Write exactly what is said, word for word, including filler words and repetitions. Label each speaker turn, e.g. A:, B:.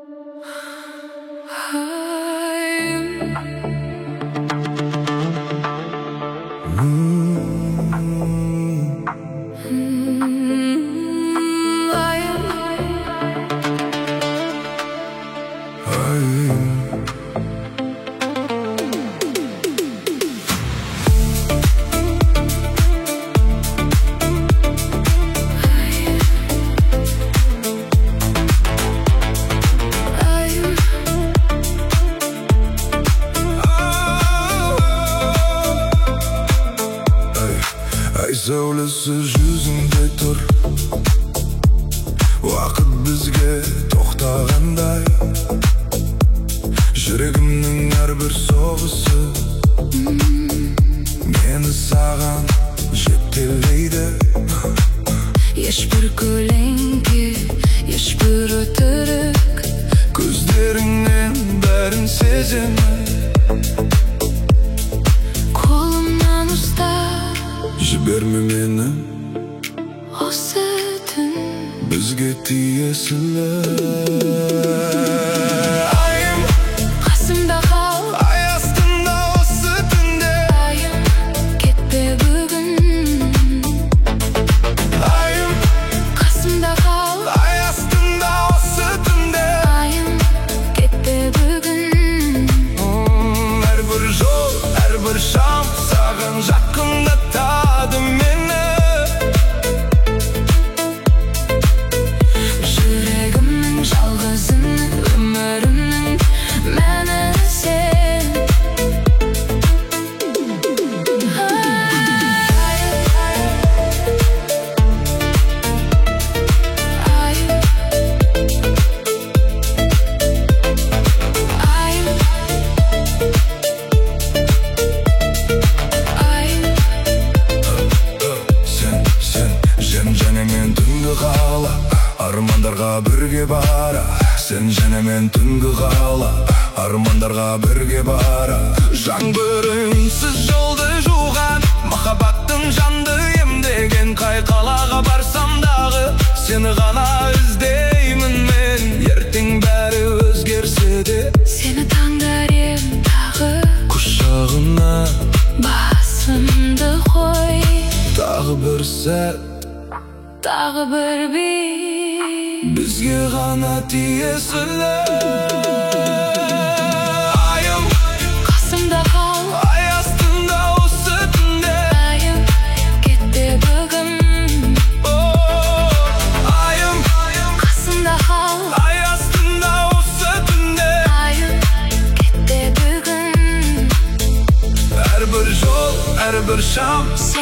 A: Ай сәулесі жүзіңде тұр, уақыт бізге тоқтағандай. Жүрегімнің әрбір соғысы мені саған жетелейді.
B: Ешбір көлеңке, ешбір өтірік,
A: көздеріңнен бәрін сеземін.
B: қолымнан ұста,
A: жіберме мені,
B: осы түн
A: бізге тиесілі.
B: Айым, қасымда қал,
A: Ай астында осы түнде.
B: айым, кетпе бүгін.
A: Айым,
B: қасымда қал,
A: ай астында осы түнде.
B: айым, кетпе бүгін.
A: Әрбір жол, әрбір шам саған жақындатады мені.
B: Жүрегімнің жалғызын, өмірімнің мәні сен.
A: Сен, сен, жен және мен түнгі қала, армандарға бірге бара. Сен және мен түнгі қала, армандарға бірге бара. Жаңбырыңсыз жолды жуған, махаббаттың жанды емдеген. Қай қалаға барсам дағы, сені ғана іздеймін мен. Ертең бәрі өзгерсе де,
B: Сені таңдар ем тағы,
A: құшағына
B: басымды қой.
A: тағы бір сәт,
B: Тағы бір би,
A: бізге ғана тиесілі. Айым,
B: қасымда қал,
A: ай астында осы түнде.
B: айым, кетпе бүгін.
A: Айым,
B: Қасымда қал,
A: ай астында осы түнде.
B: айым, кетпе бүгін.
A: Әрбір жол, әрбір шам